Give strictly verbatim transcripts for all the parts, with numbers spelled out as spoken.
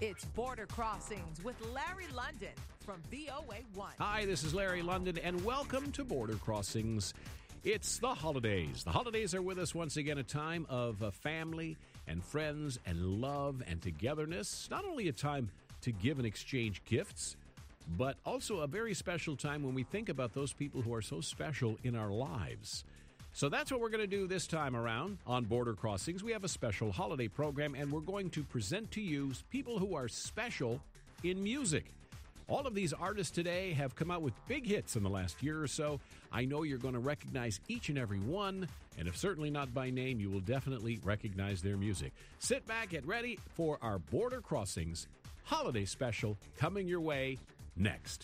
It's Border Crossings with Larry London from V O A one. Hi, this is Larry London, and welcome to Border Crossings. It's the holidays. The holidays are with us once again, a time of uh, family and friends and love and togetherness. Not only a time to give and exchange gifts, but also a very special time when we think about those people who are so special in our lives. So that's what we're going to do this time around on Border Crossings. We have a special holiday program, and we're going to present to you people who are special in music. All of these artists today have come out with big hits in the last year or so. I know you're going to recognize each and every one, and if certainly not by name, you will definitely recognize their music. Sit back, get ready for our Border Crossings holiday special coming your way next.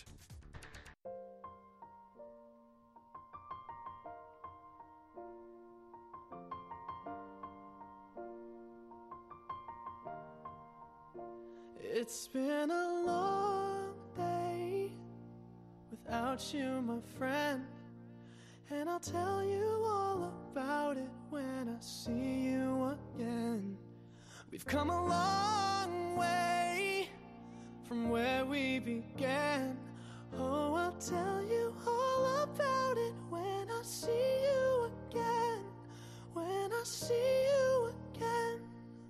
It's been a long day without you, my friend, and I'll tell you all about it when I see you again. We've come a long way from where we began. Oh, I'll tell you all about it when I see you again. When I see you again.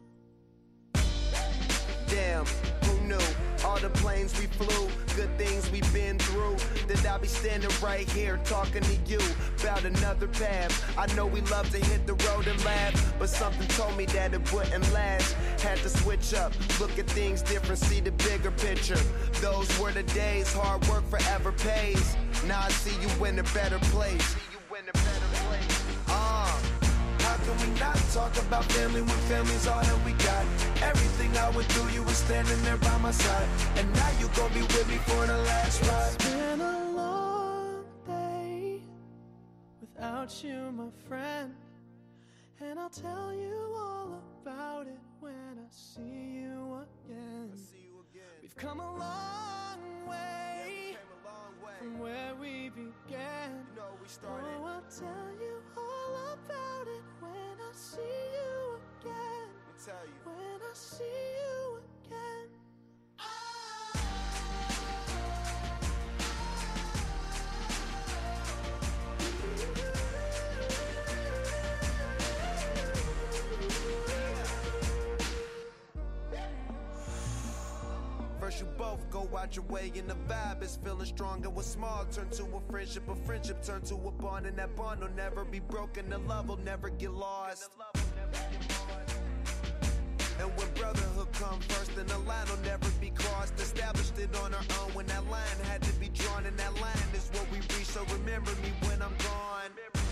Damn, who knew? All the planes we flew, good things we've been through. That I'll be standing right here talking to you about another path. I know we love to hit the road and laugh, but something told me that it wouldn't last. Had to switch up, look at things different, see the bigger picture. Those were the days, hard work forever pays. Now I see you in a better place. See you in a better place. Ah. Uh. How can we not talk about family when family's all that we got? Everything I went through, you were standing there by my side, and now you gon' be with me for the last ride. It's been a long day without you, my friend, and I'll tell you all about it when I see you again. I see you again. We've come a long way, yeah, we came a long way from where we began. You know we started. Oh, I'll tell you all about it when I see you again. Let me tell you. When I see you again. First you both go out your way and the vibe is feeling strong, and what's small turn to a friendship, a friendship turn to a bond, and that bond will never be broken, the love will never get lost. And when brotherhood come first, then the line will never be crossed. Established it on our own when that line had to be drawn, and that line is what we reach, so remember me when I'm gone.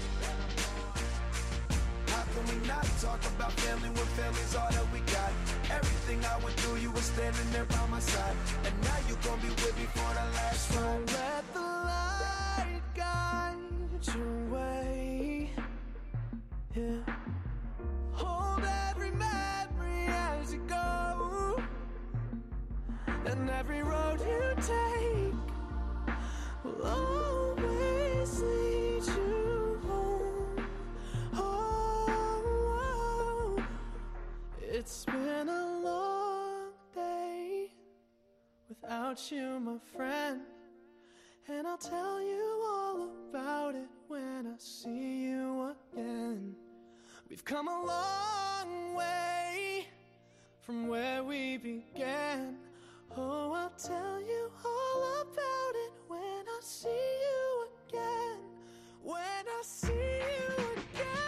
How can we not talk about family when family's all that we got? Everything I went through, you were standing there by my side, and now you gon' be with me for the last ride. Don't let the light guide your way. Yeah. Hold every memory as you go, and every road you take will always lead you home. Oh, it's been a long day without you, my friend, and I'll tell you all about it when I see you again. We've come a long way from where we began. Oh, I'll tell you all about it when I see you again. When I see you again.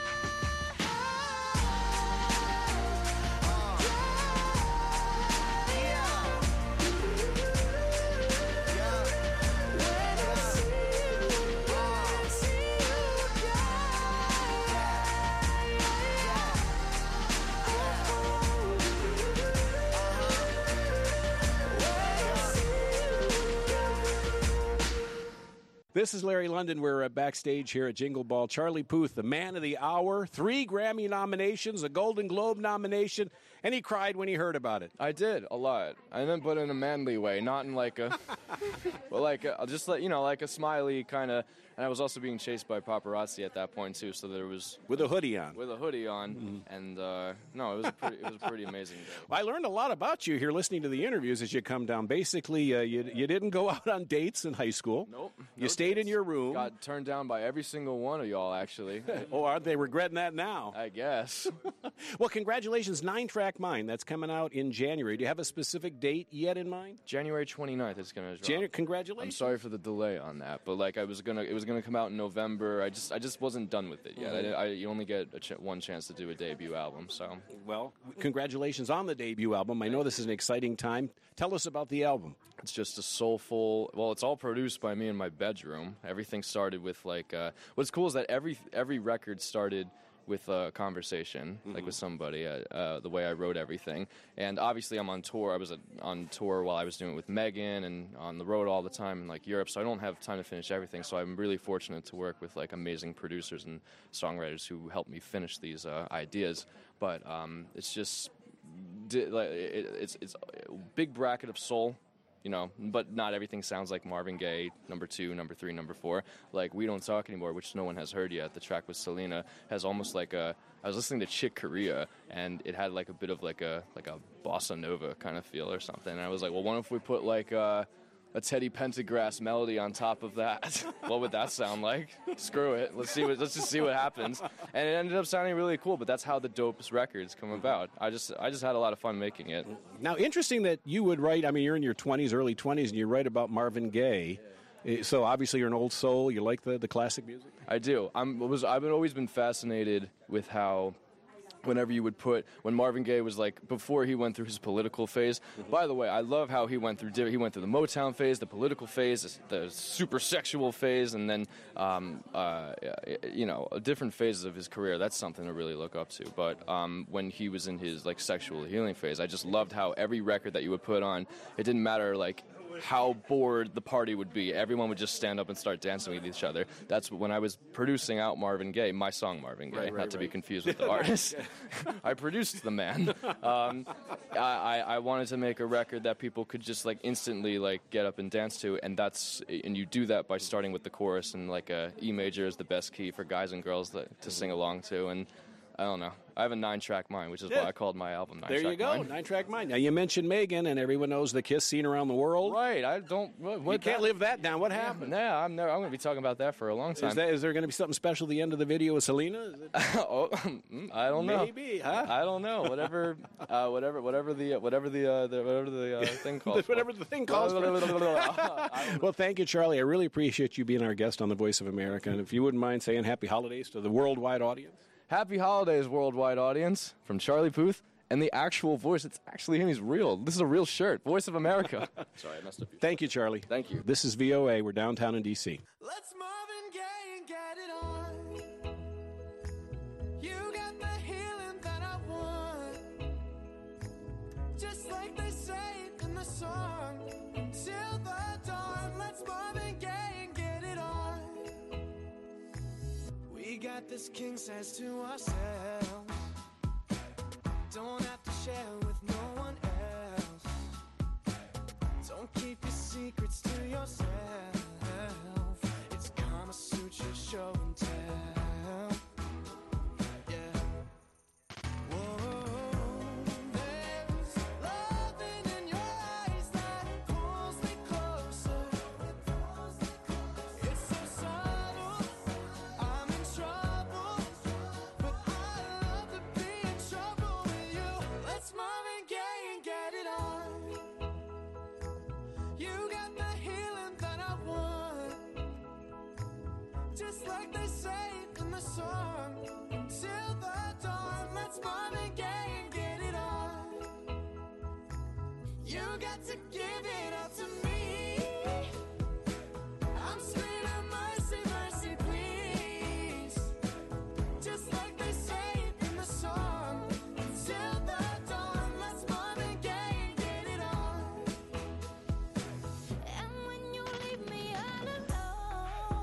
This is Larry London. We're uh, backstage here at Jingle Ball. Charlie Puth, the man of the hour, three Grammy nominations, a Golden Globe nomination, and he cried when he heard about it. I did a lot. I meant, but in a manly way, not in like a, but like a, just like you know, like a smiley kind of. And I was also being chased by paparazzi at that point too, so there was with a hoodie on. With a hoodie on, mm-hmm. and uh, no, it was a pretty, it was a pretty amazing day. Well, I learned a lot about you here listening to the interviews as you come down. Basically, uh, you you didn't go out on dates in high school. Nope. You no stayed dates. in your room. Got turned down by every single one of y'all, actually. Oh, aren't they regretting that now? I guess. Well, congratulations, Nine Track Mind. That's coming out in January. Do you have a specific date yet in mind? January twenty-ninth is going to drop. January. Congratulations. I'm sorry for the delay on that, but like I was gonna, it was gonna come out in November. I just, I just wasn't done with it yet. Mm-hmm. I, I, you only get a ch- one chance to do a debut album, so. Well, congratulations on the debut album. I know this is an exciting time. Tell us about the album. It's just a soulful. Well, it's all produced by me in my bedroom. Everything started with like. Uh, what's cool is that every every record started with a conversation, mm-hmm. like with somebody, uh, uh, the way I wrote everything. And obviously I'm on tour. I was uh, on tour while I was doing it with Megan and on the road all the time in like Europe, so I don't have time to finish everything. So I'm really fortunate to work with like amazing producers and songwriters who help me finish these uh, ideas. But um, it's just, like, it, it's, it's a big bracket of soul. You know, but not everything sounds like Marvin Gaye, number two, number three, number four. Like We Don't Talk Anymore, which no one has heard yet. The track with Selena has almost like a. I was listening to Chick Corea, and it had like a bit of like a like a bossa nova kind of feel or something. And I was like, well, what if we put like uh, a Teddy Pendergrass melody on top of that? What would that sound like? Screw it. Let's see what. Let's just see what happens. And it ended up sounding really cool. But that's how the dopest records come about. I just I just had a lot of fun making it. Now, interesting that you would write. I mean, you're in your twenties, early twenties, and you write about Marvin Gaye. So obviously, you're an old soul. You like the, the classic music. I do. I'm was I've always been fascinated with how. Whenever you would put, when Marvin Gaye was like, before he went through his political phase, mm-hmm. By the way, I love how he went through, he went through the Motown phase, the political phase, the super sexual phase, and then, um, uh, you know, different phases of his career. That's something to really look up to. But um, when he was in his, like, sexual healing phase, I just loved how every record that you would put on, it didn't matter, like, how bored the party would be. Everyone would just stand up and start dancing with each other. That's when I was producing out Marvin Gaye, my song Marvin Gaye, right, right, not to right. be confused with the artist. I produced the man. Um, I, I wanted to make a record that people could just like instantly like get up and dance to, and that's and you do that by starting with the chorus, and like a E major is the best key for guys and girls that, to sing along to, and I don't know. I have a nine-track mind, which is yeah. why I called my album Nine There Track you go, Mind. Nine-Track Mind. Now, you mentioned Megan, and everyone knows the Kiss scene around the world. Right. I don't... What, what you can't that, live that down. What happened? Yeah, I'm never, I'm going to be talking about that for a long time. Is, that, is there going to be something special at the end of the video with Selena? oh, I don't know. Maybe, huh? I don't know. Whatever, uh, whatever, whatever the, whatever the, uh, the whatever the uh, thing calls. whatever the thing calls. Well, thank you, Charlie. I really appreciate you being our guest on The Voice of America. And if you wouldn't mind saying happy holidays to the worldwide audience. Happy holidays, worldwide audience, from Charlie Puth. And the actual voice, it's actually him. He's real. This is a real shirt. Voice of America. Sorry, I messed up. Thank you, Charlie. Thank you. This is V O A. We're downtown in D C. Let's Marvin Gaye and get it on. You got the healing that I want. Just like they say in the song. Till the dawn, let's Marvin Gaye and get it on. We got this king size to ourselves. Don't have to share with no one else. Don't keep your secrets to yourself. It's Kama Sutra show and tell. Yeah. Whoa, there's loving in your eyes that pulls me closer. It's so subtle, I'm in trouble, but I love to be in trouble with you. Let's Marvin Gaye and get it on. You got the healing that I want. Just like they say in the song. Till the dawn, let's Marvin Gaye and get it on. You got to give it up to me. I'm screaming mercy, mercy, please. Just like they say in the song. Till the dawn, let's Marvin Gaye and get it on. And when you leave me all alone,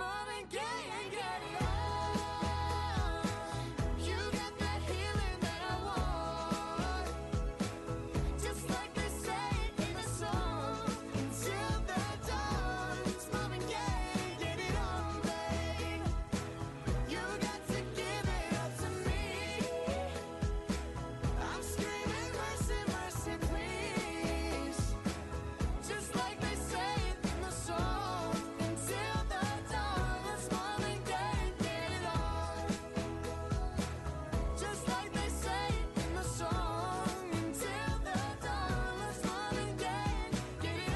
smile and gay and get it on. You got that healing that I want. Just like they say it in the song. Until the dawn. Smile and gay, get it on, babe. You got to give it up to me. I'm screaming mercy, mercy, please. Just like they say it in the song. Until the dawn, let's smile and gay, get it on. Just like they say it in the song. Until the dawn, let's smile and gay, get it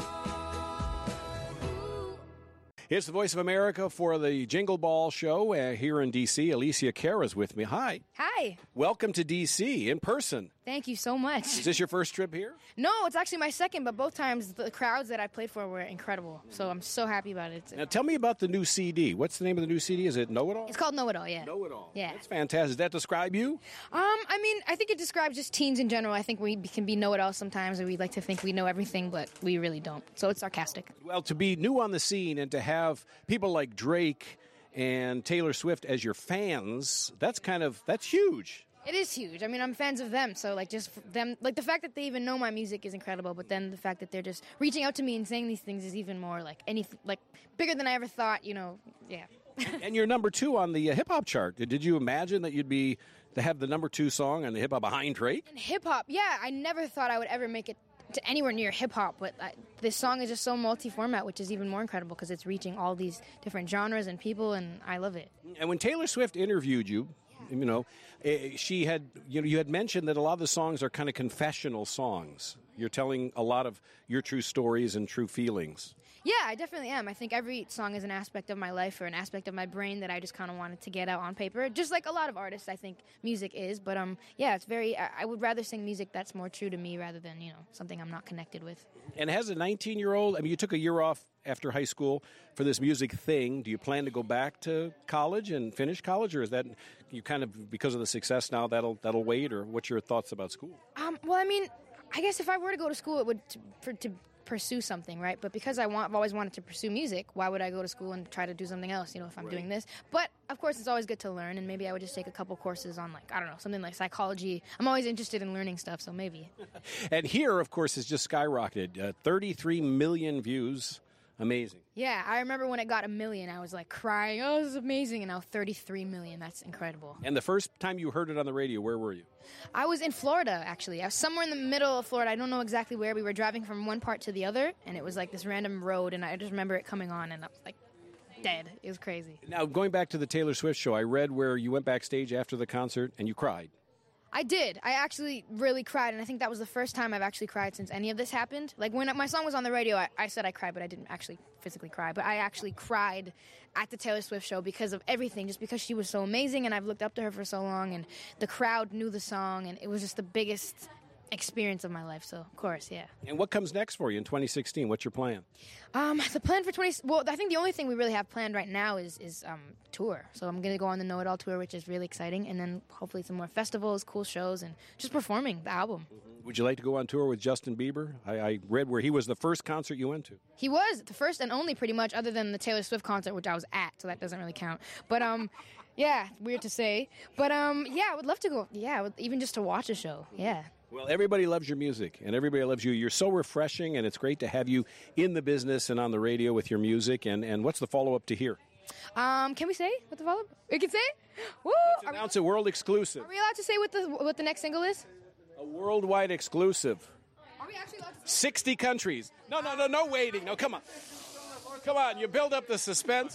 on. Ooh. It's the Voice of America for the Jingle Ball Show uh, here in D C. Alicia Cara's with me. Hi. Hi. Welcome to D C in person. Thank you so much. Is this your first trip here? No, it's actually my second, but both times the crowds that I played for were incredible. So I'm so happy about it. Now tell me about the new C D. What's the name of the new C D? Is it Know It All? It's called Know It All, yeah. Know It All. Yeah. That's fantastic. Does that describe you? Um, I mean, I think it describes just teens in general. I think we can be know-it-all sometimes, and we like to think we know everything, but we really don't. So it's sarcastic. Well, to be new on the scene and to have people like Drake and Taylor Swift as your fans, that's kind of, that's huge. It is huge. I mean, I'm fans of them, so like just f- them, like the fact that they even know my music is incredible. But then the fact that they're just reaching out to me and saying these things is even more like anything, like bigger than I ever thought. You know, yeah. And you're number two on the uh, hip hop chart. Did you imagine that you'd be to have the number two song on the hip hop behind Drake? And hip hop, yeah. I never thought I would ever make it to anywhere near hip hop, but I, this song is just so multi-format, which is even more incredible because it's reaching all these different genres and people, and I love it. And when Taylor Swift interviewed you, you know, eh, she had, you know, you had mentioned that a lot of the songs are kind of confessional songs. You're telling a lot of your true stories and true feelings. Yeah, I definitely am. I think every song is an aspect of my life or an aspect of my brain that I just kind of wanted to get out on paper, just like a lot of artists I think music is. But um, yeah, it's very, I, I would rather sing music that's more true to me rather than, you know, something I'm not connected with. And as a nineteen-year-old, I mean, you took a year off after high school for this music thing. Do you plan to go back to college and finish college, or is that you kind of, because of the success now, that'll that'll wait, or what's your thoughts about school? Um, well, I mean, I guess if I were to go to school, it would to, for, to pursue something, right? But because I want, I've always wanted to pursue music, why would I go to school and try to do something else, you know, if I'm right. doing this? But, of course, it's always good to learn, and maybe I would just take a couple courses on, like, I don't know, something like psychology. I'm always interested in learning stuff, so maybe. And here, of course, has just skyrocketed. Uh, thirty-three million views. Amazing. Yeah, I remember when it got a million, I was like crying, oh, this is amazing, and now thirty-three million, that's incredible. And the first time you heard it on the radio, where were you? I was in Florida, actually. I was somewhere in the middle of Florida. I don't know exactly where. We were driving from one part to the other, and it was like this random road, and I just remember it coming on, and I was like dead. It was crazy. Now, going back to the Taylor Swift show, I read where you went backstage after the concert, and you cried. I did. I actually really cried, and I think that was the first time I've actually cried since any of this happened. Like, when my song was on the radio, I, I said I cried, but I didn't actually physically cry. But I actually cried at the Taylor Swift show because of everything, just because she was so amazing, and I've looked up to her for so long, and the crowd knew the song, and it was just the biggest experience of my life, so of course, yeah. And what comes next for you in twenty sixteen? What's your plan? Um, the plan for twenty. Well, I think the only thing we really have planned right now is is um tour. So I'm gonna go on the Know It All tour, which is really exciting, and then hopefully some more festivals, cool shows, and just performing the album. Mm-hmm. Would you like to go on tour with Justin Bieber? I, I read where he was the first concert you went to. He was the first and only, pretty much, other than the Taylor Swift concert, which I was at, so that doesn't really count. But um. Yeah, weird to say. But, um, yeah, I would love to go. Yeah, would, even just to watch a show. Yeah. Well, everybody loves your music, and everybody loves you. You're so refreshing, and it's great to have you in the business and on the radio with your music. And, and what's the follow-up to here? Um, can we say what the follow-up? We can say? Woo! Let's announce a world exclusive. Are we allowed to say what the what the next single is? A worldwide exclusive. Are we actually allowed to say? sixty countries. No, no, no, no waiting. No, come on. Come on, you build up the suspense.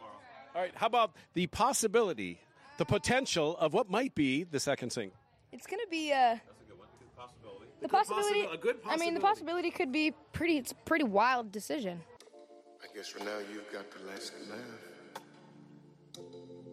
All right, how about the possibility, the potential of what might be the second single? It's going to be, uh... That's a good one. Good possibility. The possibility... Possi- a good possibility. I mean, the possibility could be pretty... It's a pretty wild decision. I guess for now you've got the last laugh.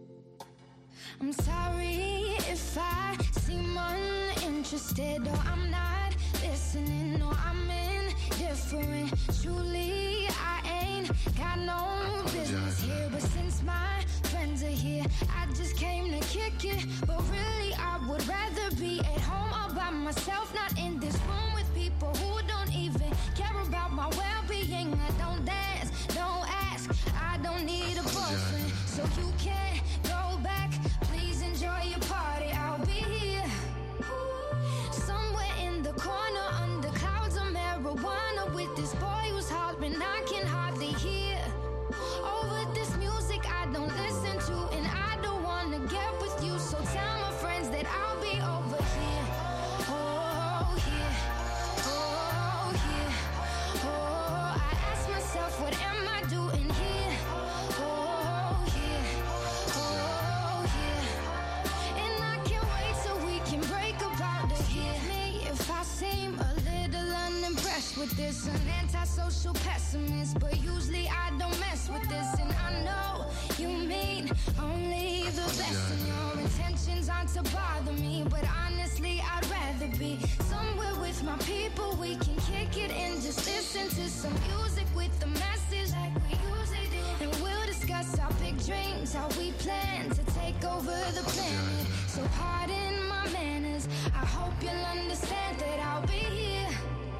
I'm sorry if I seem uninterested, or I'm not listening, or I'm indifferent. Truly, I ain't got no business here, but since my friends are here, I just came to kick it. But really, I would would rather be at home all by myself, not in this room with people who don't even care about my well-being. I don't dance, don't ask, I don't need a boyfriend, so you can't go back. Please enjoy your party, I'll be here somewhere in the corner under clouds of marijuana with this boy who's hollering I can hardly hear. Over this music I don't listen to, and I don't wanna get with you, so tell my friends that I'll be over here. Oh, here. Oh, here. Oh, I ask myself, what am I doing here? Oh, here. Oh, here. And I can't wait till we can break about the here. Me, if I seem a little unimpressed with this, an antisocial pessimist, but usually I don't mess with this, and I know you mean only the best, and your intentions aren't to bother me, but honestly I'd rather be somewhere with my people. We can kick it and just listen to some music with the message like we usually do, and we'll discuss our big dreams, how we plan to take over the planet. So pardon my manners, I hope you'll understand that I'll be here,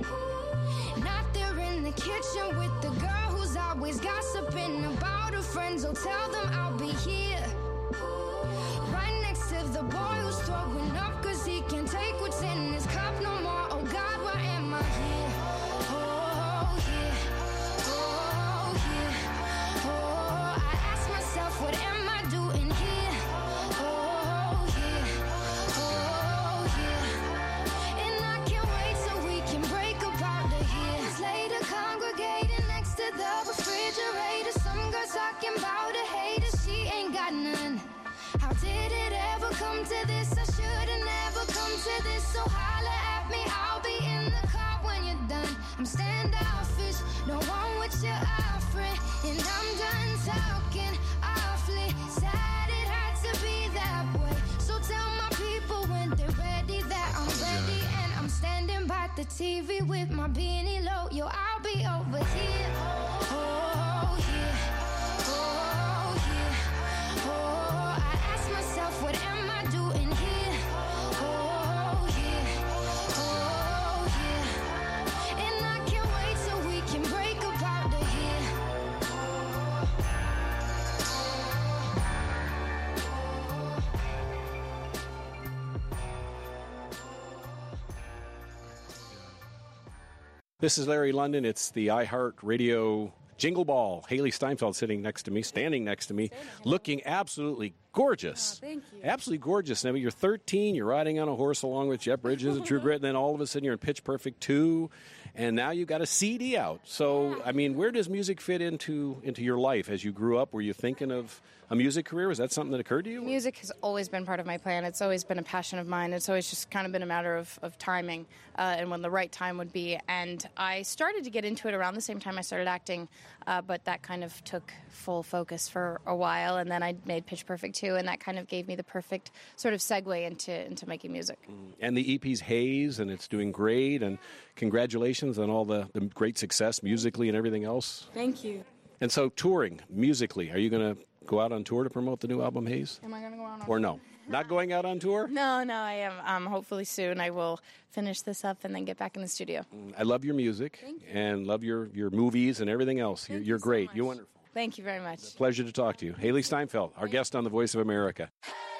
not there in the kitchen with the girl who's always gossiping about her friends. Oh, tell them I'll be here, right next to the boy who's throwing up cause he can't take what's in his cup no more. Oh God, why am I here? Oh, here. Oh, here. Oh, I ask myself, what am I doing here? Oh, here. Oh, here. And I can't wait till we can break about the years later, congregating next to the refrigerator. Some girl talking about a hater, she ain't got none. How did it ever come to this? I should've never come to this. So holla at me, I'll be in the car when you're done. I'm standoffish, no one with your offering, and I'm done talking awfully. Sad it had to be that way. So tell my people when they're ready that I'm ready, and I'm standing by the T V with my beanie low. Yo, I'll be over here. Oh, here. Oh, here. Oh, I ask myself, what am I doing here? Oh, here. Oh, here. And I can't wait till we can break about the here. This is Larry London. It's the iHeartRadio Jingle Ball. Haley Steinfeld sitting next to me, standing next to me, looking absolutely gorgeous. Oh, thank you. Absolutely gorgeous. Now, you're thirteen, you're riding on a horse along with Jeff Bridges and True Grit, and then all of a sudden you're in Pitch Perfect two, and now you've got a C D out. So, I mean, where does music fit into into your life as you grew up? Were you thinking of a music career? Was that something that occurred to you? Music has always been part of my plan. It's always been a passion of mine. It's always just kind of been a matter of, of timing uh, and when the right time would be. And I started to get into it around the same time I started acting, uh, but that kind of took full focus for a while. And then I made Pitch Perfect two, and that kind of gave me the perfect sort of segue into, into making music. And the E P's Haze, and it's doing great. And congratulations on all the, the great success musically and everything else. Thank you. And so touring musically, are you going to go out on tour to promote the new album Haze? Am I going to go on? Or no? Not going out on tour? No, no, I am. Um, hopefully soon I will finish this up and then get back in the studio. I love your music and love your, your movies and everything else. You're, Thank you're you so great. much. You're wonderful. Thank you very much. Pleasure to talk to you. Haley Steinfeld, our guest on The Voice of America.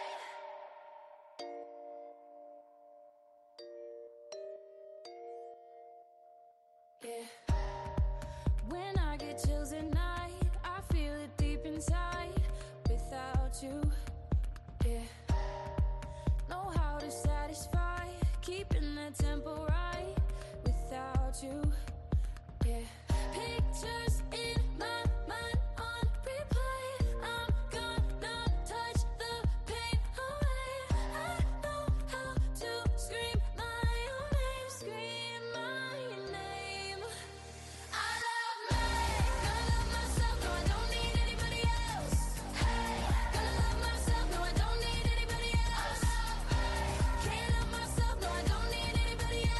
Yeah. When I get chills at night, I feel it deep inside. Without you, yeah. Know how to satisfy, keeping that tempo right. Without you, yeah. Pictures in my mind on replay. I'm gonna touch the pain away. I know how to scream my own name, scream my name. I love me, gonna love myself, no I don't need anybody else. Hey, gonna love myself, no I don't need anybody else. I love me, can't love myself, no I don't need anybody else.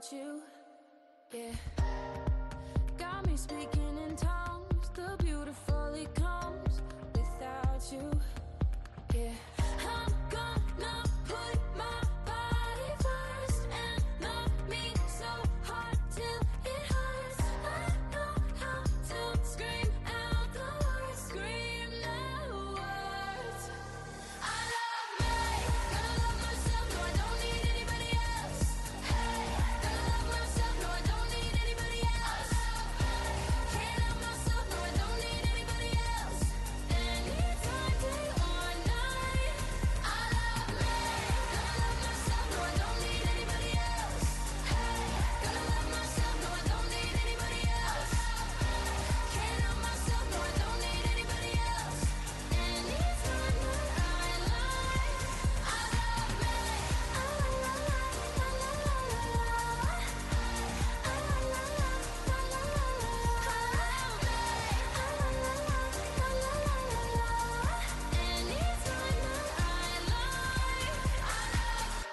without you. Yeah. Got me speaking in tongues. The beautiful it comes without you. Yeah. I'm gonna put my body first and love me so hard till it hurts. I know how to scream out the words, scream the words. I love me, gonna love myself, no I don't need anybody else. Hey, gonna love myself, no I don't need anybody else. Can't love myself, no I don't need anybody else. Anytime, day or night. I love me, gonna love myself, no I don't need anybody else. Hey, gonna love myself, no I don't need anybody else. Can't love myself, no I don't need anybody else. Anytime that I lie, I love me. I la la la la la la la. I la la la la la la la. I love me. I la la la la la la la. Anytime that I lie, I love.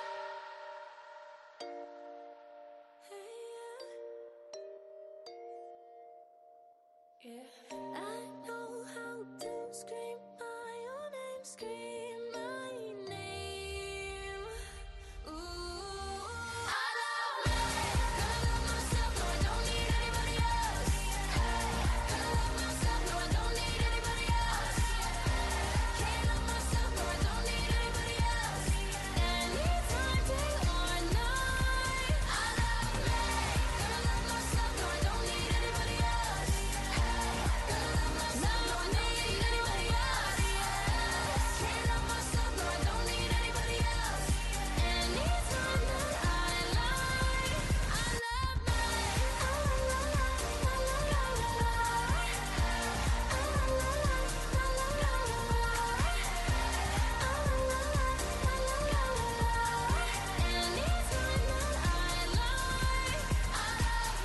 Yeah, I know how to scream my own name, scream my name. Ooh, I love me, gonna love myself, no I don't need anybody else. Hey, gonna love myself, no I don't need anybody else. Can't love myself, no I don't need anybody else. Anytime, day or night. I love me, gonna love myself, no I don't need anybody else. Hey, gonna love myself, no I don't need anybody else. Can't love myself, no I don't need anybody else. Anytime that I lie, I love me. I la la la la la la la. I la la la la la la la. I la la la la la la la. Anytime that I lie, I love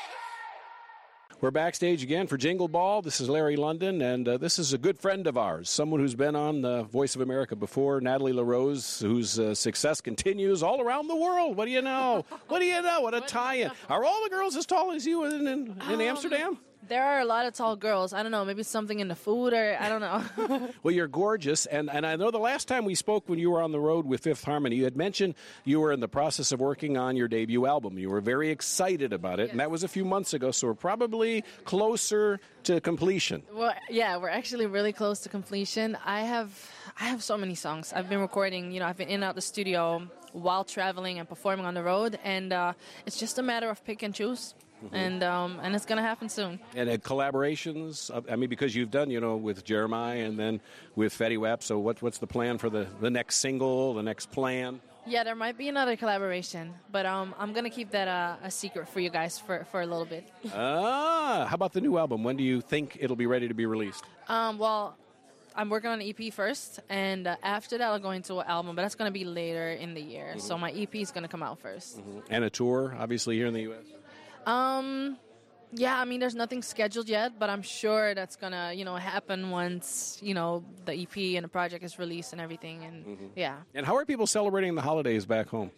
me. We're backstage again for Jingle Ball. This is Larry London, and uh, this is a good friend of ours, someone who's been on the Voice of America before, Natalie LaRose, whose uh, success continues all around the world. What do you know? What do you know? What a tie-in. Are all the girls as tall as you in, in, in Amsterdam? There are a lot of tall girls. I don't know, maybe something in the food or I don't know. Well, you're gorgeous, and, and I know the last time we spoke when you were on the road with Fifth Harmony, you had mentioned you were in the process of working on your debut album. You were very excited about it, and that was a few months ago, so we're probably closer to completion. Well, yeah, we're actually really close to completion. I have I have so many songs. I've been recording, you know, I've been in and out the studio while traveling and performing on the road, and uh, it's just a matter of pick and choose. Mm-hmm. And um, and it's going to happen soon. And uh, collaborations, uh, I mean, because you've done, you know, with Jeremiah and then with Fetty Wap, so what, what's the plan for the, the next single, the next plan? Yeah, there might be another collaboration, but um, I'm going to keep that uh, a secret for you guys for, for a little bit. Ah, how about the new album? When do you think it'll be ready to be released? Um, well, I'm working on an E P first, and uh, after that I'll go into an album, but that's going to be later in the year. Mm-hmm. So my E P is going to come out first. Mm-hmm. And a tour, obviously, here in the U S? Um, yeah, I mean, there's nothing scheduled yet, but I'm sure that's gonna, you know, happen once, you know, the E P and the project is released and everything, and Mm-hmm. yeah. And how are people celebrating the holidays back home?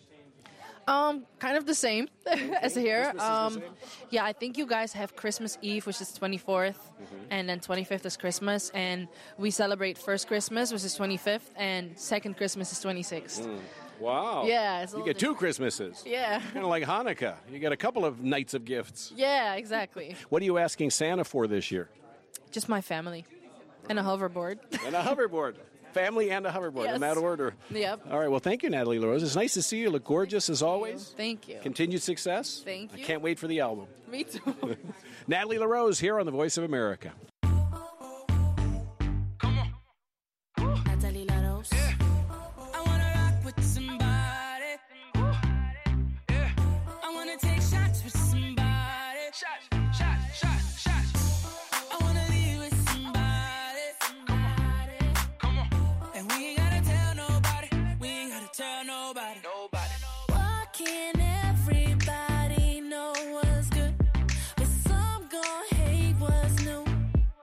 Um, kind of the same as here. Christmas is the Um, same? yeah, I think you guys have Christmas Eve, which is twenty-fourth, Mm-hmm. and then twenty-fifth is Christmas, and we celebrate first Christmas, which is twenty-fifth, and second Christmas is twenty-sixth. Mm. Wow. Yeah, it's a You little get two Christmases. Yeah. Kind of like Hanukkah. You get a couple of nights of gifts. Yeah, exactly. What are you asking Santa for this year? Just my family and a hoverboard. And a hoverboard. Family and a hoverboard, Yes. in that order. Yep. All right, well, thank you, Natalie LaRose. It's nice to see you. You look gorgeous as always. Thank you. Continued success. Thank I you. can't wait for the album. Me too. Natalie LaRose here on The Voice of America. Natalie LaRose. I wanna rock with somebody. I wanna take shots with somebody. Shots, shots, shots, shots. I wanna leave with somebody. Come on. And we ain't gotta tell nobody. We ain't gotta tell nobody. Nobody. Why can't everybody know what's good? But some gon' hate what's new.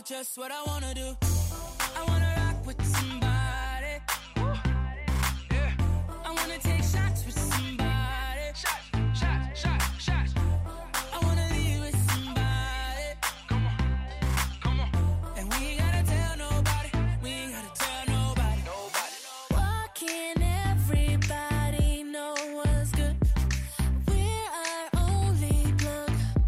just what I wanna do. I wanna rock with somebody. Yeah. I wanna take shots with somebody. Shots, shots, shots, shots. I wanna leave with somebody. Come on, come on. And we ain't gotta tell nobody. We ain't gotta tell nobody. Nobody. Why can't everybody know what's good? We're our only plug.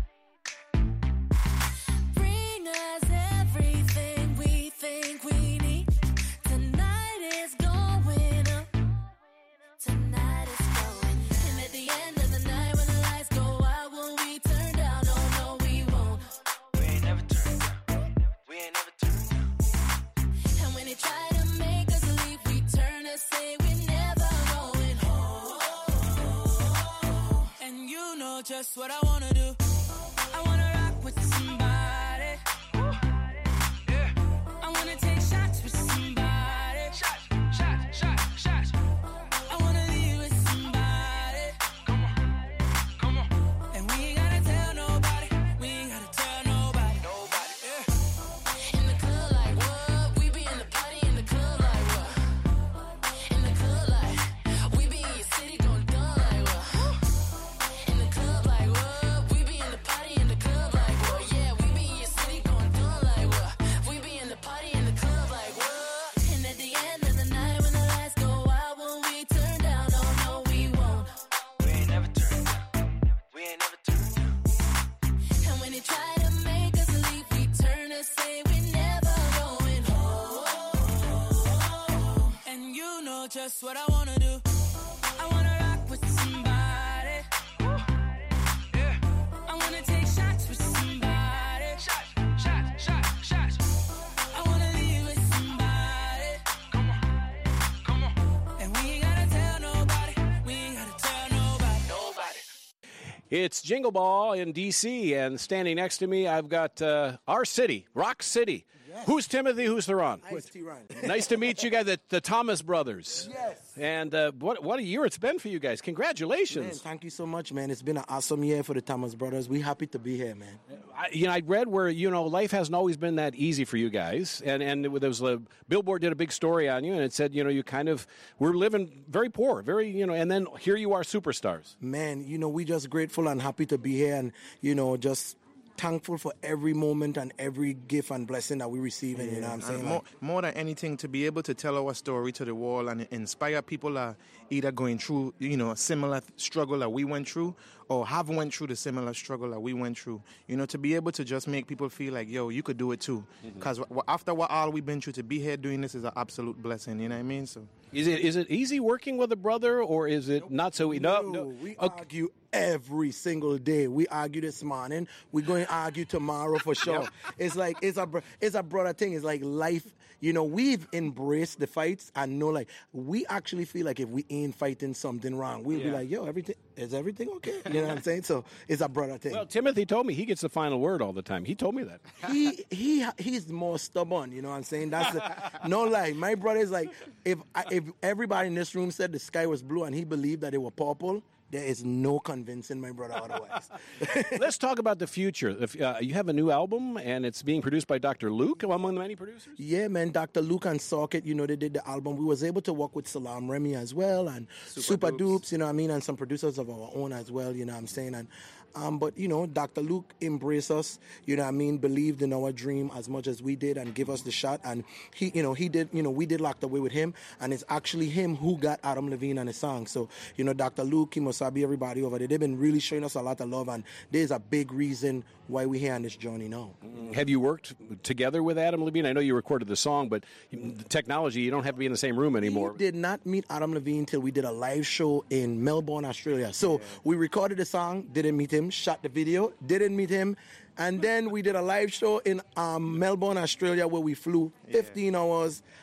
Bring us everything we think we need. Tonight is going up. Tonight is going. And at the end of the night when the lights go out, will we turn down? Oh no, we won't. We ain't never turned down. We ain't never turned down. And when they try to make us leave, we turn and say we're never going home. And you know just what I wanna do. I wanna rock with somebody. Yeah. I wanna take shots with somebody. Shots, shots, shots, shots. I wanna leave with somebody. Come on, come on. And we ain't gotta tell nobody. We ain't gotta tell nobody. Nobody. Yeah. In the club like what? We be in the party in the club like what? In the club like we be in your city going dumb like what? In the club like what? We be in the party in the club like what? Yeah, we be in your city going dumb like what? We be in the party in the club like what? And at the end of the night when the lights go out, will we turn down? Oh no, we won't. We ain't never turned down. We ain't never turned down. And when they try to make us leave, we turn and say we're never going home. And you know just what I wanna do. I wanna rock with somebody. Yeah. I wanna take shots with somebody. Shots, shots, shots, shots. I wanna leave with somebody. Come on, come on. And we ain't gotta tell nobody. We ain't gotta tell nobody. Nobody. It's Jingle Ball in D C, and standing next to me, I've got uh, our city, Rock City. Who's Timothy? Who's Theron? Nice, T-Ron. Nice to meet you guys, the, the Thomas brothers. Yes. And uh, what what a year it's been for you guys. Congratulations. Man, thank you so much, man. It's been an awesome year for the Thomas brothers. We happy to be here, man. I, you know, I read where, you know, life hasn't always been that easy for you guys. And and there was a, Billboard did a big story on you, and it said, you know, you kind of, we're living very poor, very, you know, and then here you are, superstars. Man, you know, we just grateful and happy to be here and, you know, just thankful for every moment and every gift and blessing that we receive. And, you know what I'm And saying? more, Like, more than anything, to be able to tell our story to the world and inspire people that are either going through, you know, a similar struggle that we went through or have went through the similar struggle that we went through. You know, to be able to just make people feel like, yo, you could do it too. Because after what all we've been through, to be here doing this is an absolute blessing. You know what I mean? So Is it is it easy working with a brother, or is it not so easy? No, no. we argue every single day. We argue this morning. We're going to argue tomorrow for sure. It's like it's a br- it's a brother thing. It's like life. You know, we've embraced the fights and know, like, we actually feel like if we ain't fighting something wrong, we'll be Yeah. like, yo, everything is everything okay? You know what I'm saying? So it's a brother thing. Well, Timothy told me he gets the final word all the time. He told me that. he he he's more stubborn. You know what I'm saying? That's the, no lie. My brother is like, if I, if everybody in this room said the sky was blue and he believed that it was purple, there is no convincing my brother otherwise. Let's talk about the future. If, uh, you have a new album, and it's being produced by Doctor Luke, among the many producers? Yeah, man, Doctor Luke and Socket, you know, they did the album. We was able to work with Salam Remy as well, and Super Super, Dupes. Dupes, you know what I mean, and some producers of our own as well, you know what I'm saying. And um, but, you know, Doctor Luke embraced us, you know what I mean, believed in our dream as much as we did and give us the shot. And he, you know, he did, you know, we did Locked Away with him, and it's actually him who got Adam Levine on the song. So, you know, Doctor Luke, Kimosabi, everybody over there, they've been really showing us a lot of love, and there's a big reason why we're here on this journey now. Have you worked together with Adam Levine? I know you recorded the song, but the technology, you don't have to be in the same room anymore. We did not meet Adam Levine till we did a live show in Melbourne, Australia. So we recorded the song, didn't meet him, shot the video, didn't meet him, and then we did a live show in um, Melbourne, Australia, where we flew fifteen hours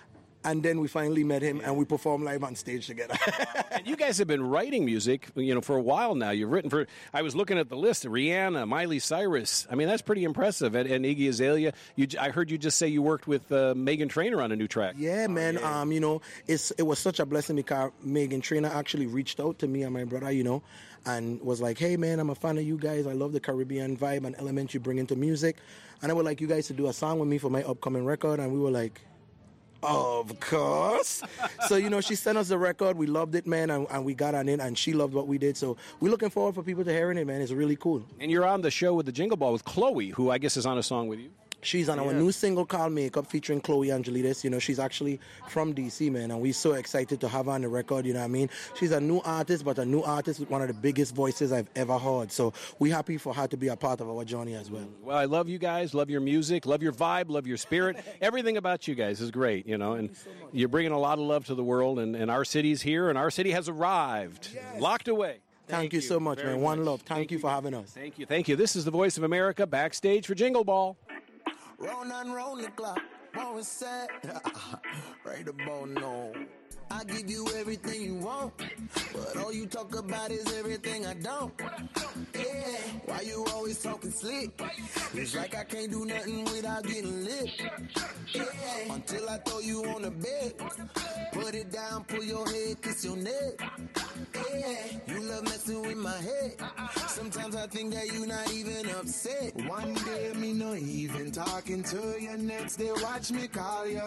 And then we finally met him, and we performed live on stage together. And you guys have been writing music, you know, for a while now. You've written for, I was looking at the list, Rihanna, Miley Cyrus. I mean, that's pretty impressive. And, and Iggy Azalea. You, I heard you just say you worked with uh, Meghan Trainor on a new track. Yeah, man. yeah. Um, you know, it's it was such a blessing because Meghan Trainor actually reached out to me and my brother, you know, and was like, hey, man, I'm a fan of you guys. I love the Caribbean vibe and element you bring into music. And I would like you guys to do a song with me for my upcoming record. And we were like, of course. So, you know, she sent us the record. We loved it, man, and, and we got on it, and she loved what we did. So we're looking forward for people to hearing it, man. It's really cool. And you're on the show with the Jingle Ball with Chloe, who I guess is on a song with you. She's on our Yeah. new single called Makeup featuring Chloe Angelides. You know, she's actually from D C, man, and we're so excited to have her on the record, you know what I mean? She's a new artist, but a new artist with one of the biggest voices I've ever heard. So we're happy for her to be a part of our journey as well. Well, I love you guys, love your music, love your vibe, love your spirit. Everything about you guys is great, you know, and you're bringing a lot of love to the world, and, and our city's here, and our city has arrived, locked away. Thank, you so much, very man. One much. love. Thank, Thank you you for having us. Thank you, thank you. This is the Voice of America backstage for Jingle Ball. Round and round the clock, what was said? Right about now. I give you everything you want, but all you talk about is everything I don't. Yeah, why you always talking slick? It's like I can't do nothing without getting lit. Yeah, until I throw you on the bed. Put it down, pull your head, kiss your neck. Yeah, you love messing with my head. Sometimes I think that you not even upset. One day me no even talking to you, next day watch me call you.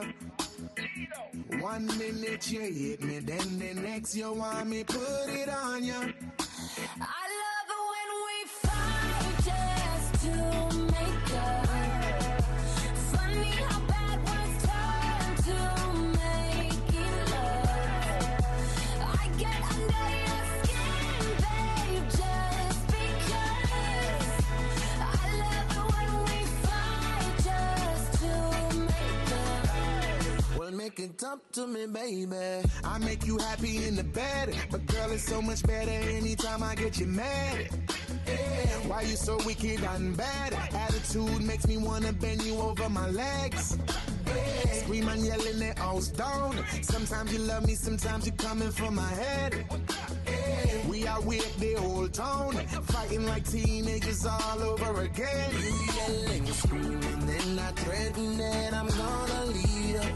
One minute you hit me, then the next you want me put it on you. I love it when we fight just to make up. Funny how bad words turn to making love. I get under your skin, babe, just because. I love it when we fight just to make up. Well, make it up to me, baby. I make you happy in the bed, but girl, it's so much better anytime I get you mad. Yeah, why you so wicked and bad? Attitude makes me wanna bend you over my legs. Yeah, scream and yell in the house down. Sometimes you love me, sometimes you coming for my head. Yeah, we are with the whole town, fighting like teenagers all over again. You yelling, screaming, then I threaten that I'm gonna leave you.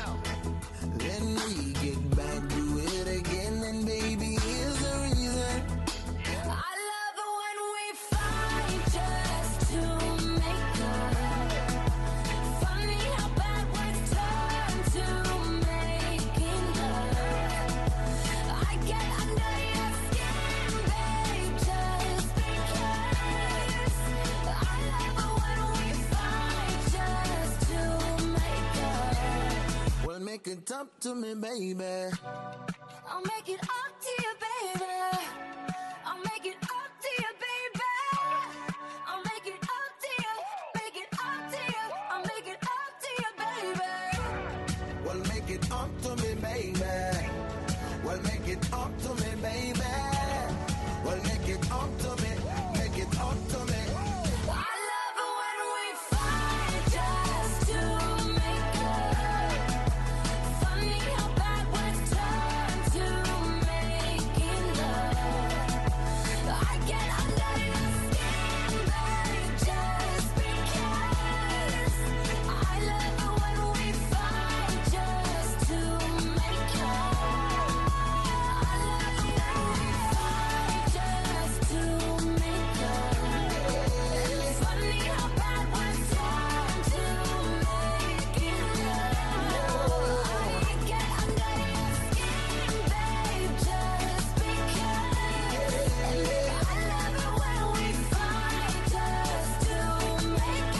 Then we get back to it again, and baby, here's the reason. I love it when we fight just to make up. Funny how bad words turn to making love. I get under your skin, babe, just because. I love it when we fight just to make up. Well, make it up to me, baby. I'll make it up to you, baby. I'll make it up to you, baby. I'll make it up to you. Make it up to you. I'll make it up to you, baby. Well, make it up to me, baby. Well, make it up to me, baby. Well, make it up to me. Make it up to me. I love it when we fight just to make up. Funny how bad words turn to making love. I get under your skin, babe, just because. I love it when we fight just to make up. I love it when we fight just to make up. Funny how bad words turn to making love. I get under your skin, babe, just because. I love it when we fight just to make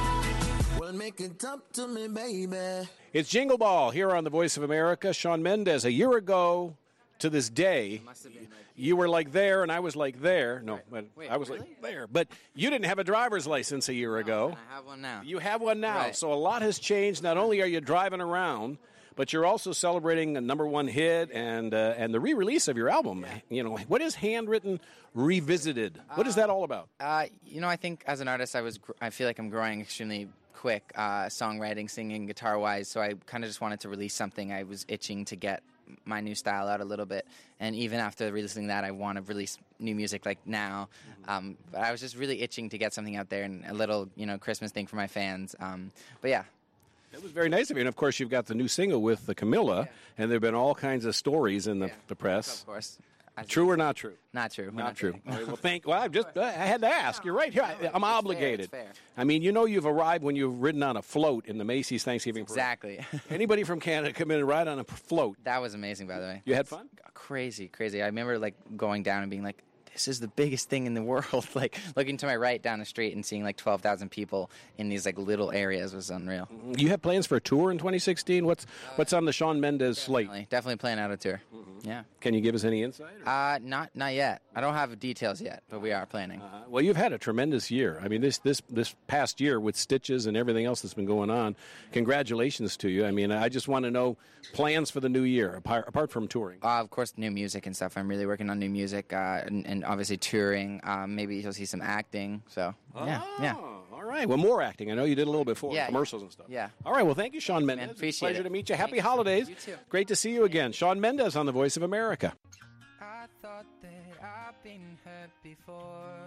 up. Well, make it up to me, baby. It's Jingle Ball here on the Voice of America. Shawn Mendes, a year ago to this day, you were like there and I was like there. No, but Wait, I was really? like there. But you didn't have a driver's license a year ago. I have one now. You have one now. Right. So a lot has changed. Not only are you driving around, but you're also celebrating a number one hit and uh, and the re-release of your album. You know, what is Handwritten Revisited? What is that all about? Uh, you know, I think as an artist, I was, gr- I feel like I'm growing extremely quick, uh, songwriting, singing, guitar-wise, so I kind of just wanted to release something. I was itching to get my new style out a little bit, and even after releasing that, I want to release new music like now. Um, but I was just really itching to get something out there and a little, you know, Christmas thing for my fans. Um, but yeah. It was very nice of you. And, of course, you've got the new single with the Camilla, yeah. and there have been all kinds of stories in the, yeah. the press. Of course. True or not true? Not true. Not, not true. All right, well, thank. Well, I just I had to ask. You're right here. I, I'm obligated. Fair, it's fair. I mean, you know, you've arrived when you've ridden on a float in the Macy's Thanksgiving Parade. Exactly. Anybody from Canada come in and ride on a float? That was amazing, by the way. You had fun? Crazy, crazy. I remember like going down and being like, this is the biggest thing in the world. Like looking to my right down the street and seeing like twelve thousand people in these like little areas was unreal. You have plans for a tour in twenty sixteen? What's uh, what's on the Shawn Mendes definitely, slate? Definitely planning out a tour. Mm-hmm. Yeah. Can you give us any insight? Or? Uh, not not yet. I don't have details yet, but we are planning. Uh, well, you've had a tremendous year. I mean, this this this past year with Stitches and everything else that's been going on. Congratulations to you. I mean, I just want to know plans for the new year apart, apart from touring. Uh, of course, new music and stuff. I'm really working on new music uh, and, and obviously touring. Um, maybe you'll see some acting. So, yeah, oh, yeah. All right. Well, more acting. I know you did a little before, yeah, commercials and stuff. Yeah. All right. Well, thank you, Shawn Mendes. Man, appreciate Pleasure it. to meet you. Happy Thanks. holidays. You too. Great to see you again. Shawn Mendes on The Voice of America. I thought that I've been hurt before,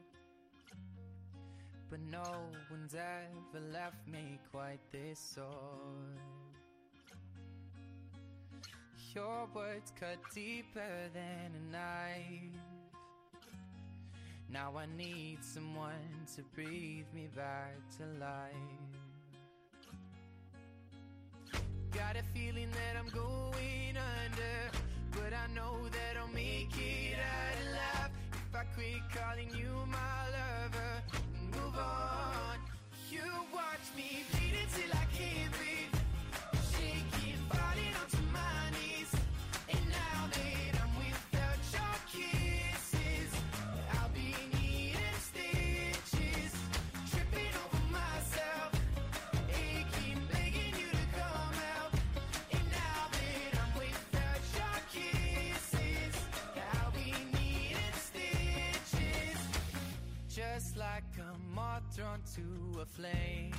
but no one's ever left me quite this sore. Your words cut deeper than a knife. Now I need someone to breathe me back to life. Got a feeling that I'm going under, but I know that I'll make it out alive if I quit calling you my lover and move on. You watch me bleed until I can't breathe, shaking, falling onto my knees. And now that I'm without your kisses, I'll be needing stitches, tripping over myself, aching, begging you to come out. And now that I'm without your kisses, I'll be needing stitches, just like a moth drawn to a flame.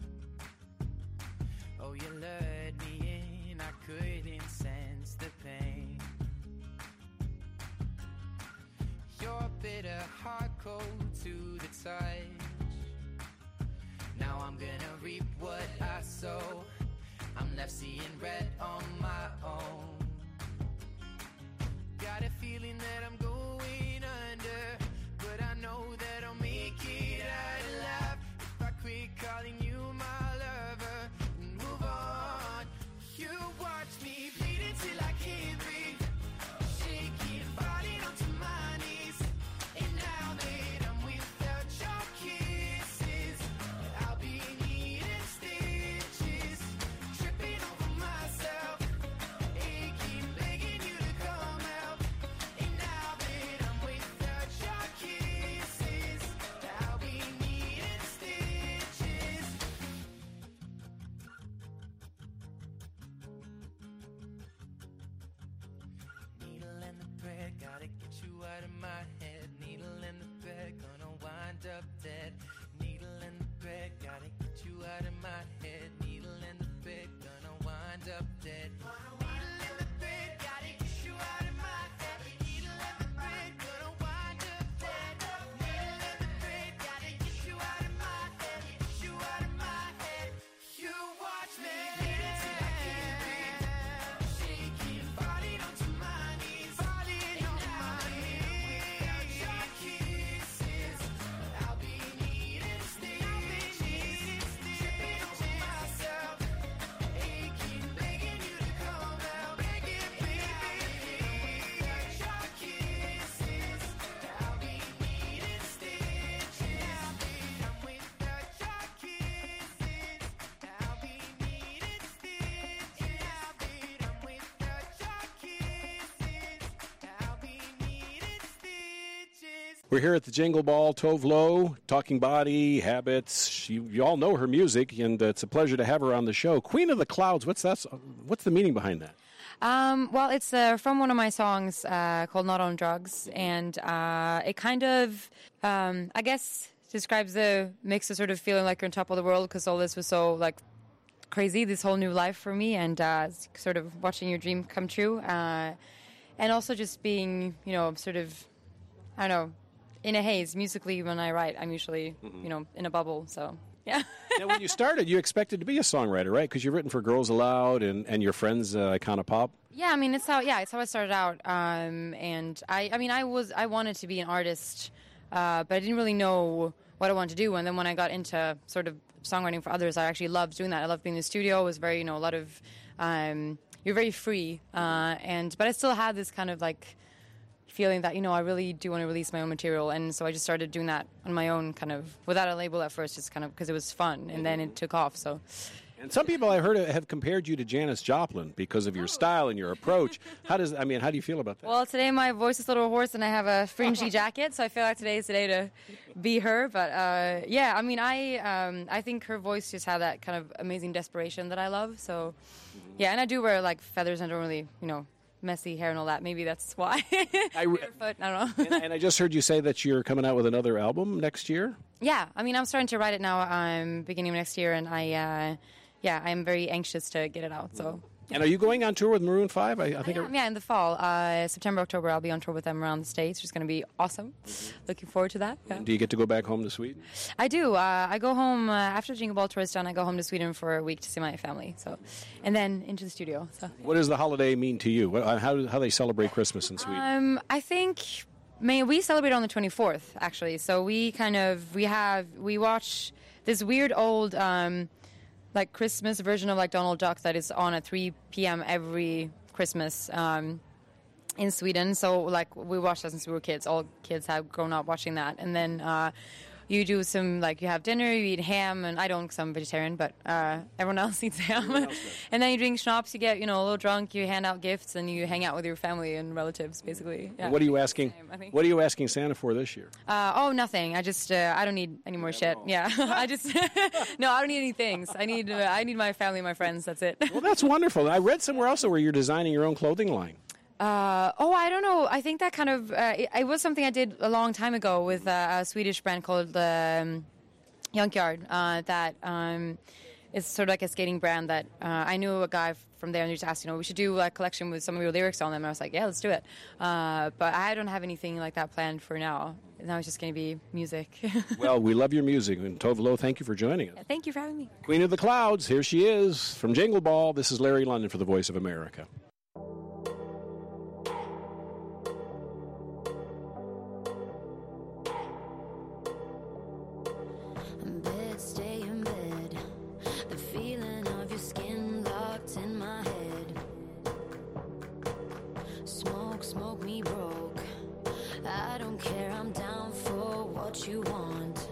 Oh, you lured me in, I couldn't sense the pain. Your bitter heart cold to the touch. Now I'm gonna reap what I sow. I'm left seeing red on my own. Got a feeling that I'm going under, but I know that I'll make it out alive if I quit calling you my lover and move on. You watch me bleed until I can't breathe, shaking, falling onto my knees. And now that I'm without your kisses, I'll be needing stitches, tripping over myself, aching, begging you to come out. And now that I'm without your kisses, I'll be needing stitches. Needle and the thread, gotta get you out of my head. Needle and the thread, gonna wind up dead. Needle and the thread, gotta get you out of my head. Needle and the thread, gonna wind up dead. Needle and the thread, gotta get you out of my head. Needle and the thread, gonna wind up dead. Needle and the thread, gotta get you out of my head. Get you out of my head. You watch me bleed until I can't breathe, shaking, falling onto my knees, falling on my knees. Without your kisses, I'll be needing stitches, tripping over myself, aching, begging you to come out, begging, begging. Without your kisses, I'll be needing stitches. I'm without your kisses, I'll be needing stitches. I'm without your kisses, I'll be needing stitches. We're here at the Jingle Ball, Tove Lo, Talking Body, Habits. You, you all know her music, and uh, it's a pleasure to have her on the show. Queen of the Clouds, what's that? What's the meaning behind that? Um, well, it's uh, from one of my songs uh, called Not on Drugs, and uh, it kind of, um, I guess, describes the mix of sort of feeling like you're on top of the world because all this was so like crazy, this whole new life for me, and uh, sort of watching your dream come true, uh, and also just being, you know, sort of, I don't know, in a haze. Musically, when I write, I'm usually, Mm-hmm. you know, in a bubble. So yeah. Now, when you started, you expected to be a songwriter, right? Because you've written for Girls Aloud and, and your friends, uh, Icona Pop. Yeah, I mean, it's how yeah, it's how I started out. Um, and I, I mean, I was I wanted to be an artist, uh, but I didn't really know what I wanted to do. And then when I got into sort of songwriting for others, I actually loved doing that. I loved being in the studio. It was very, you know, a lot of um, you're very free, uh, and but I still had this kind of like feeling that, you know, I really do want to release my own material, and so I just started doing that on my own, kind of without a label at first, just kind of because it was fun, and then it took off. So. And some people I heard have compared you to Janis Joplin because of your style and your approach. How does I mean? How do you feel about that? Well, today my voice is a little hoarse and I have a fringy jacket, so I feel like today is the day to be her. But uh, yeah, I mean, I um, I think her voice just had that kind of amazing desperation that I love. So yeah, and I do wear like feathers and I don't really, you know, messy hair and all that. Maybe that's why. I, re- Barefoot, I don't know. and, and I just heard you say that you're coming out with another album next year. Yeah, I mean, I'm starting to write it now. Um, beginning of next year, and I. Uh, Yeah, I'm very anxious to get it out. So, and are you going on tour with Maroon five? I, I think. I am, yeah, in the fall, uh, September, October, I'll be on tour with them around the States, which is going to be awesome. Looking forward to that. Yeah. Do you get to go back home to Sweden? I do. Uh, I go home uh, after the Jingle Ball tour is done. I go home to Sweden for a week to see my family. So, and then into the studio. So, what does the holiday mean to you? What, how how they celebrate Christmas in Sweden? um, I think. May we celebrate on the twenty-fourth actually. So we kind of we have we watch this weird old. Um, like Christmas version of like Donald Duck that is on at three p.m. every Christmas um, in Sweden. So like we watched that since we were kids. All kids have grown up watching that. And then uh, you do some, like you have dinner, you eat ham, and I don't because I'm vegetarian, but uh, everyone else eats ham. And then you drink schnapps, you get, you know, a little drunk, you hand out gifts, and you hang out with your family and relatives, basically. Yeah. What are you asking? Same, I think. What are you asking Santa for this year? Uh, oh, nothing. I just uh, I don't need any more shit. Yeah, I just no, I don't need any things. I need uh, I need my family, and my friends. That's it. Well, that's wonderful. I read somewhere also where you're designing your own clothing line. Uh, oh, I don't know. I think that kind of uh, it, it was something I did a long time ago with uh, a Swedish brand called um, Junkyard. Uh, that um, is sort of like a skating brand that uh, I knew a guy from there, and he just asked, you know, we should do a collection with some of your lyrics on them. And I was like, yeah, let's do it. Uh, but I don't have anything like that planned for now. Now it's just going to be music. Well, we love your music, and Tove Lo, thank you for joining us. Thank you for having me. Queen of the Clouds, here she is from Jingle Ball. This is Larry London for the Voice of America. Bed, stay in bed. The feeling of your skin locked in my head. Smoke, smoke me broke. I don't care, I'm down for what you want.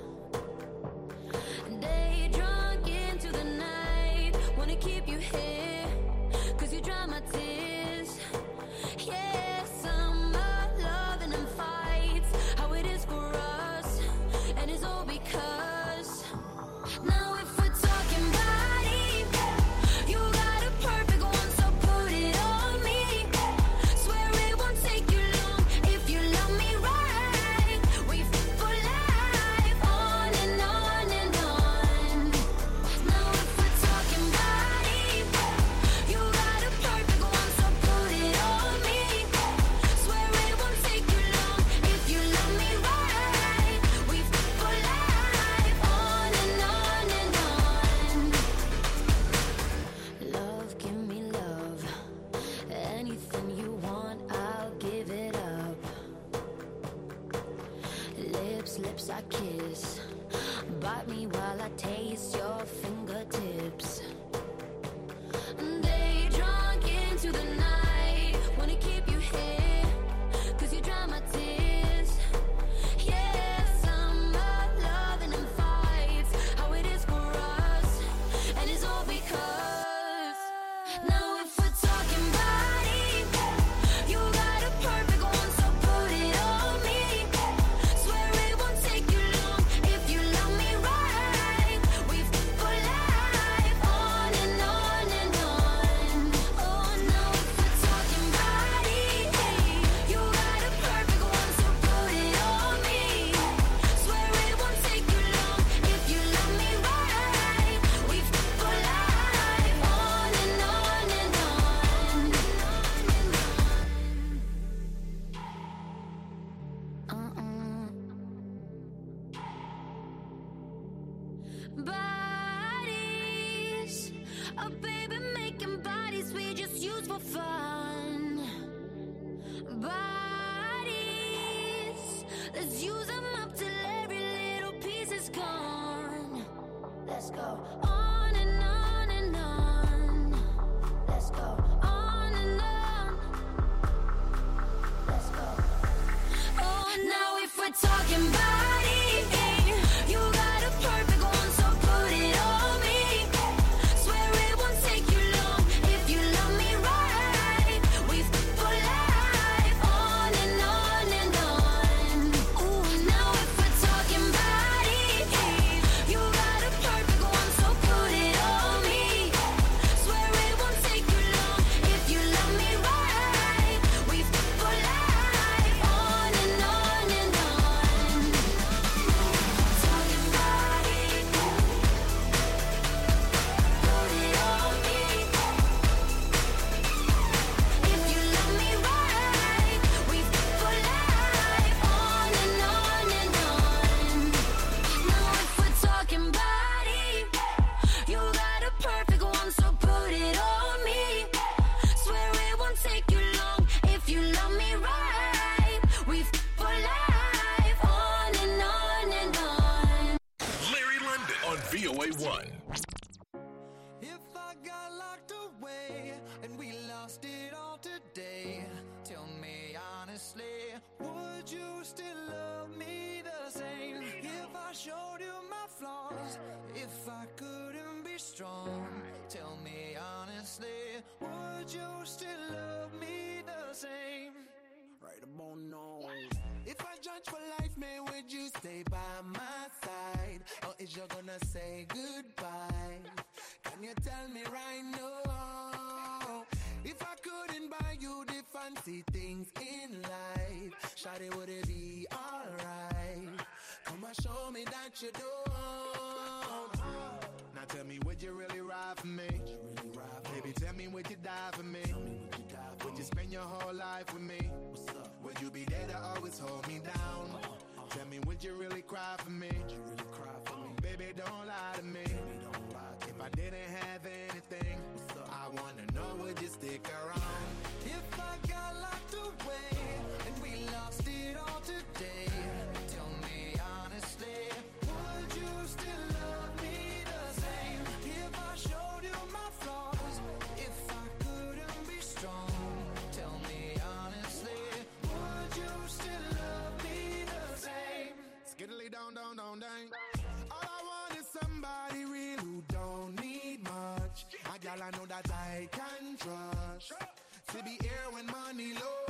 Day drunk into the night. Wanna keep you here, cause you dry my tears. Yeah, summer, loving and fights. How it is for us, and it's all because now if we're talking body, you got a perfect one, so put it on me. Swear it won't take you long if you love me right. We fit for life, on and on and on. Now if we're talking body, you got a perfect one, so put it on me. Swear it won't take you long if you love me right. We fit for life, on and on and on. Love, give me love. Anything you want, I'll give it up. Lips, lips I kiss. Bite me while I taste your fingertips. Day drunk into the night. Wanna keep you here, cause you dry my tears. Yeah, summer, loving and fights. How it is for us, and it's all because now if we're talking body, you got a perfect one, so put it on me. Swear it won't take you long if you love me right. We fit for life. Bodies, oh baby, making bodies we just use for fun. Bodies, let's use them up till every little piece is gone. Let's go on and on and on. Let's go on and on. Let's go. Oh, now if we're talking body, you got a perfect one, so put it on me. Swear it won't take you long if you love me right. We've for life, on and on and on. Ooh, now if we're talking body, you got a perfect one, so put it on me. Swear it won't take you long if you love me right. We've for life, on and on and on. Talking body, put it on me. If you love me right, we've for life, on and on and on. Now if we're talking body, you got a perfect one, so put it on me. Swear it won't take you long if you love me right. We've for life, on and on and on. Larry London on V O A one. If I got locked away and we lost it all today, tell me honestly, would you still love me the same? If I showed you my flaws, if I couldn't be strong, tell me honestly, would you still love me the same? Right about now. If I judge for life, man, would you stay by my side? Or is you gonna say goodbye? Can you tell me right now? If I couldn't buy you the fancy things in life, shawty, would it be alright? Come and show me that you don't. Now tell me, would you really ride for me? Baby, tell me, would you die for me? Would you spend your whole life with me? Would you be there to always hold me down? Tell me, would you really cry for me? Baby, don't lie to me. If I didn't have anything, I wanna know, would you stick around? If I got locked away and we lost it all today, tell me honestly, would you still love me the same? If I showed you my flaws, if I couldn't be strong, tell me honestly, would you still love me the same? Skiddly down, down, down, down. All I want is somebody real who don't need much. A gal I know that I can trust. To be here when money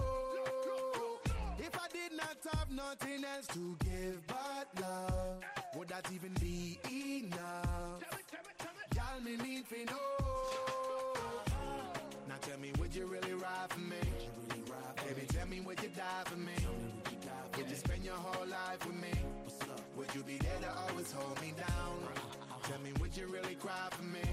low. If I did not have nothing else to give but love, would that even be enough? Y'all me need to know. Now tell me, would you really ride for me? Baby, tell me, would you die for me? Would you spend your whole life with me? Would you be there to always hold me down? Tell me, would you really cry for me?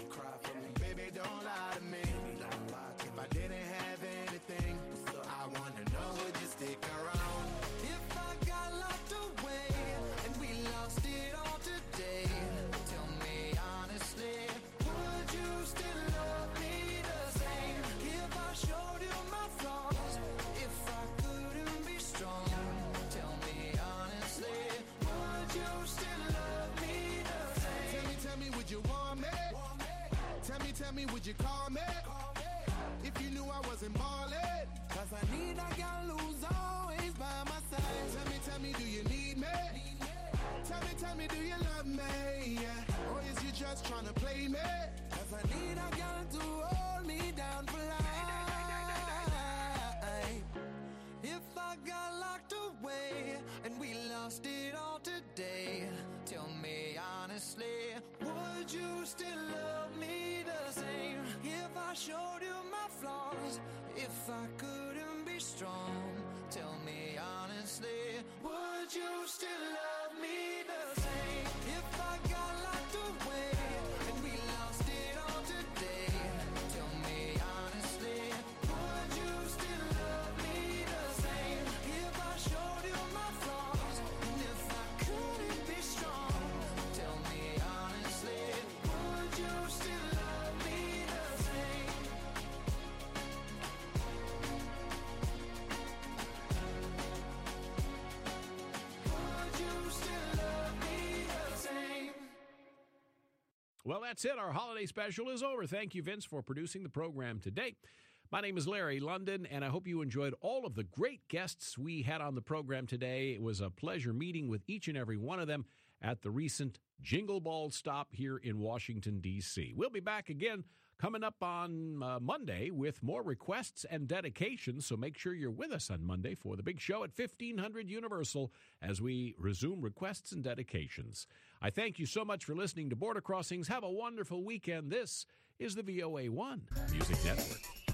Baby, don't lie to me. If I didn't have anything, I wanna know, would you stick around? If I got locked away and we lost it all today, tell me honestly, would you still love me the same? If I showed you my flaws, if I couldn't be strong, tell me honestly, would you still love me the same? Tell me, tell me, would you want me? Tell me, tell me, would you call me? If you knew I wasn't ballin', Cause I need a girl who's always by my side. tell me, tell me, do you need me? Tell me, tell me, do you love me? Yeah. Or is you just tryna play me? Cause I need a girl to hold me down for life. If I got locked away and we lost it all today, tell me honestly, would you still love me the same? If I showed you my flaws, if I couldn't be strong, tell me honestly, would you still love me the same? If I got locked away and we lost it all today, tell me honestly, would you still love me the same? If I showed you my flaws and if I couldn't be strong, tell me honestly. Well, that's it. Our holiday special is over. Thank you, Vince, for producing the program today. My name is Larry London, and I hope you enjoyed all of the great guests we had on the program today. It was a pleasure meeting with each and every one of them at the recent Jingle Ball stop here in Washington, D C We'll be back again coming up on uh, Monday with more requests and dedications, so make sure you're with us on Monday for the big show at fifteen hundred Universal as we resume requests and dedications. I thank you so much for listening to Border Crossings. Have a wonderful weekend. This is the V O A one Music Network.